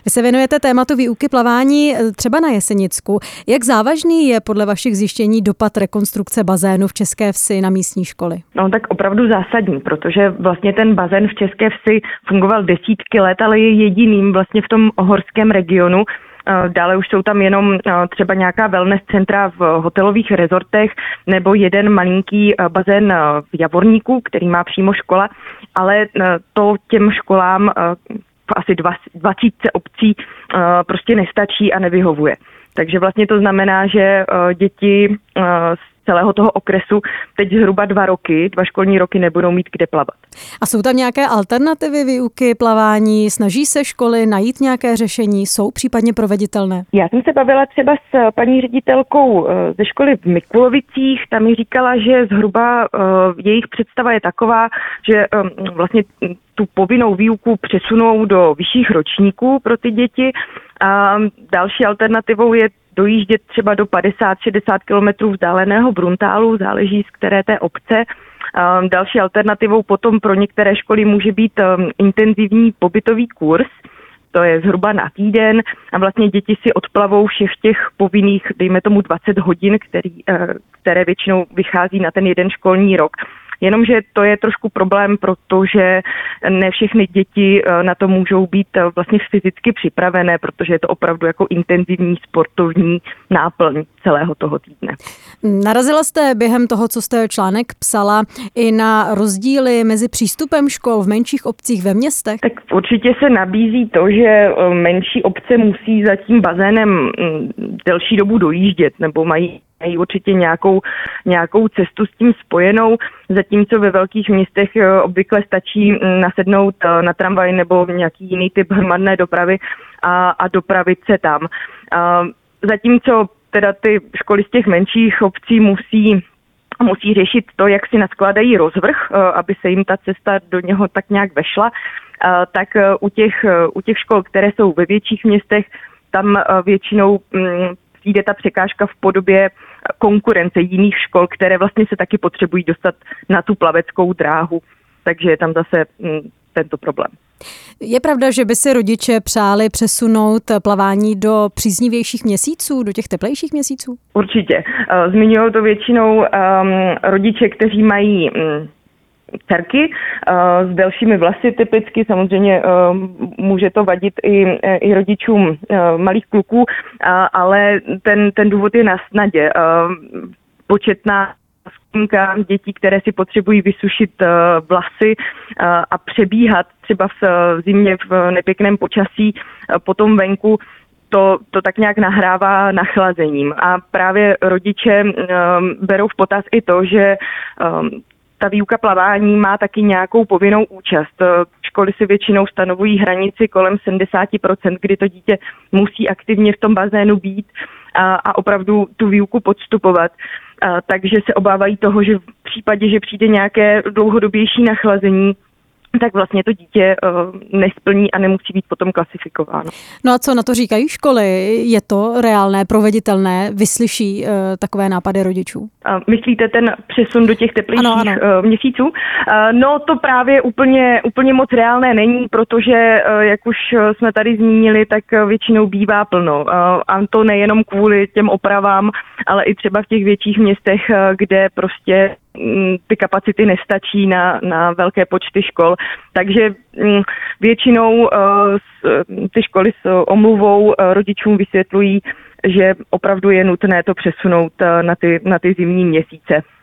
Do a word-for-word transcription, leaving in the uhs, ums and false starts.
Vy se věnujete tématu výuky plavání třeba na Jesenicku. Jak závažný je podle vašich zjištění dopad rekonstrukce bazénu v České Vsi na místní školy? No tak opravdu zásadní, protože vlastně ten bazén v České Vsi fungoval desítky let, ale je jediným vlastně v tom horském regionu. Dále už jsou tam jenom třeba nějaká wellness centra v hotelových rezortech nebo jeden malinký bazén v Javorníku, který má přímo škola, ale to těm školám v asi dvacítce obcí prostě nestačí a nevyhovuje. Takže vlastně to znamená, že děti z celého toho okresu teď zhruba dva roky, dva školní roky nebudou mít kde plavat. A jsou tam nějaké alternativy výuky plavání? Snaží se školy najít nějaké řešení? Jsou případně proveditelné? Já jsem se bavila třeba s paní ředitelkou ze školy v Mikulovicích. Tam mi říkala, že zhruba jejich představa je taková, že vlastně tu povinnou výuku přesunou do vyšších ročníků pro ty děti. A další alternativou je dojíždět třeba do padesát šedesát kilometrů vzdáleného Bruntálu, záleží z které té obce. Další alternativou potom pro některé školy může být intenzivní pobytový kurz, to je zhruba na týden a vlastně děti si odplavou všech těch povinných, dejme tomu dvacet hodin, který, které většinou vychází na ten jeden školní rok. Jenomže to je trošku problém, protože ne všechny děti na to můžou být vlastně fyzicky připravené, protože je to opravdu jako intenzivní sportovní náplň celého toho týdne. Narazila jste během toho, co jste článek psala, i na rozdíly mezi přístupem škol v menších obcích ve městech? Tak určitě se nabízí to, že menší obce musí za tím bazénem delší dobu dojíždět nebo mají mají určitě nějakou, nějakou cestu s tím spojenou, zatímco ve velkých městech obvykle stačí nasednout na tramvaj nebo nějaký jiný typ hromadné dopravy a, a dopravit se tam. A zatímco teda ty školy z těch menších obcí musí musí řešit to, jak si naskládají rozvrh, aby se jim ta cesta do něho tak nějak vešla, tak u těch, u těch škol, které jsou ve větších městech, tam většinou přijde ta překážka v podobě konkurence jiných škol, které vlastně se taky potřebují dostat na tu plaveckou dráhu. Takže je tam zase m, tento problém. Je pravda, že by si rodiče přáli přesunout plavání do příznivějších měsíců, do těch teplejších měsíců? Určitě. Zmiňují to většinou um, rodiče, kteří mají um, dcerky uh, s delšími vlasy typicky, samozřejmě uh, může to vadit i, i rodičům uh, malých kluků, uh, ale ten, ten důvod je na snadě. Uh, početná skupinka dětí, které si potřebují vysušit uh, vlasy uh, a přebíhat třeba v, v zimě v nepěkném počasí uh, potom venku, To, to tak nějak nahrává nachlazením. A právě rodiče um, berou v potaz i to, že um, ta výuka plavání má taky nějakou povinnou účast. Školy si většinou stanovují hranici kolem sedmdesát procent, kdy to dítě musí aktivně v tom bazénu být a, a opravdu tu výuku podstupovat. A, takže se obávají toho, že v případě, že přijde nějaké dlouhodobější nachlazení, tak vlastně to dítě uh, nesplní a nemusí být potom klasifikováno. No a co na to říkají školy? Je to reálné, proveditelné? Vyslyší uh, takové nápady rodičů? Uh, myslíte ten přesun do těch teplejších ano, ano. Uh, měsíců? Uh, no to právě úplně, úplně moc reálné není, protože, uh, jak už jsme tady zmínili, tak většinou bývá plno. Uh, a to nejenom kvůli těm opravám, ale i třeba v těch větších městech, uh, kde prostě ty kapacity nestačí na, na velké počty škol. Takže většinou uh, ty školy s omluvou uh, rodičům vysvětlují, že opravdu je nutné to přesunout uh, na ty, na ty zimní měsíce.